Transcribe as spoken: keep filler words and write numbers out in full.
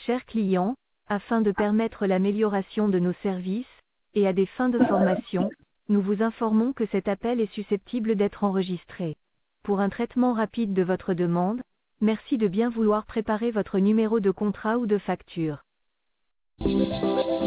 Chers clients, afin de permettre l'amélioration de nos services, et à des fins de formation, nous vous informons que cet appel est susceptible d'être enregistré. Pour un traitement rapide de votre demande, merci de bien vouloir préparer votre numéro de contrat ou de facture.